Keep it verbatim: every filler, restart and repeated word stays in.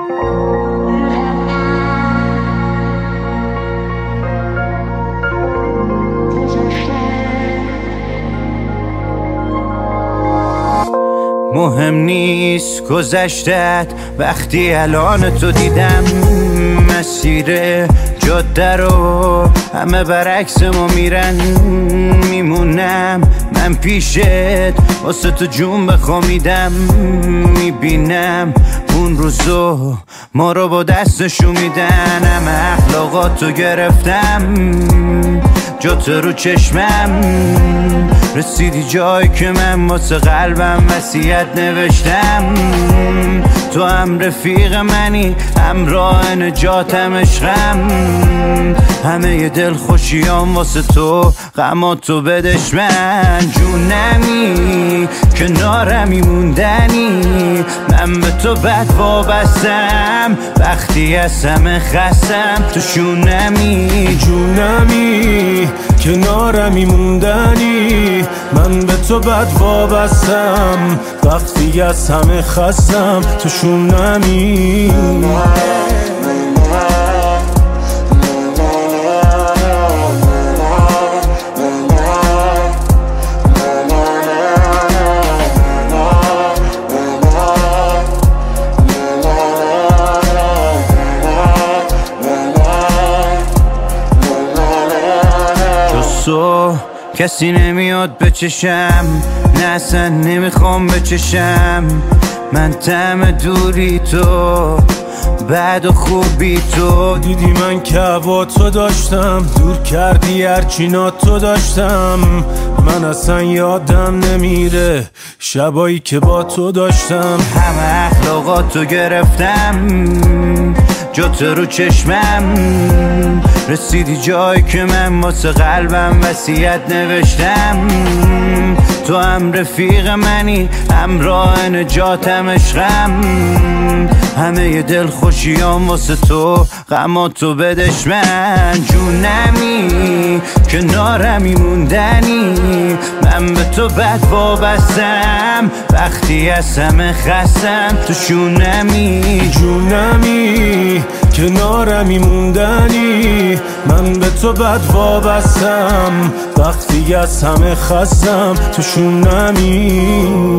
مهم نیست گذشتت وقتی الان تو دیدم، مسیر جاده رو همه برعکس ما میرن، میمونم من پیشت واسه تو جون بخوامیدم، میبینم اون روزو ما رو با دستشو میدن، همه اخلاقاتو گرفتم جات رو چشمم، رسیدی جایی که من واسه قلبم وصیت نوشتم، تو هم رفیق منی همراه نجاتم عشقم، همه ی دل خوشیام واسه تو غماتو بدش من، جونمی کنارمی موندنی، من به تو بد وابستم وقتی از همه خستم، تو شونمی جونمی کنارمی موندنی، من به تو بد وابستم وقتی از همه خستم، تو شونمی تو کسی نمیاد بچشم، نه اصلا نمیخوام بچشم، من طعم دوری تو بعد و خوبی تو، دیدی من که با تو داشتم، دور کردی هرچی تو داشتم، من اصلا یادم نمیره شبایی که با تو داشتم، همه اخلاقاتو گرفتم جات رو چشمم، رسیدی جایی که من واسه قلبم وصیت نوشتم، تو هم رفیق منی همراه نجاتم عشقم، همه ی دل خوشیام واسه تو غماتو بدش من، جونمی کنارمی موندنی، من به تو بد وابستم وقتی از همه خستم، تو شونمی جونمی کنارمی موندنی، من به تو بد وابستم وقتی از همه خستم، تو شونمی